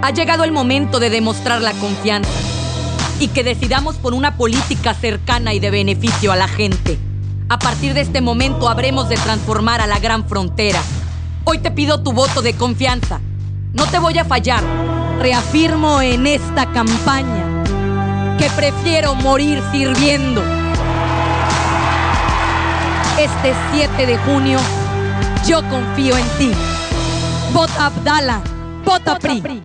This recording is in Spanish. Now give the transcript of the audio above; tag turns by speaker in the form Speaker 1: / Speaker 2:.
Speaker 1: Ha llegado el momento de demostrar la confianza y que decidamos por una política cercana y de beneficio a la gente. A partir de este momento habremos de transformar a la gran frontera. Hoy te pido tu voto de confianza. No te voy a fallar. Reafirmo en esta campaña que prefiero morir sirviendo. Este 7 de junio, yo confío en ti. Vota Abdala, vota PRI.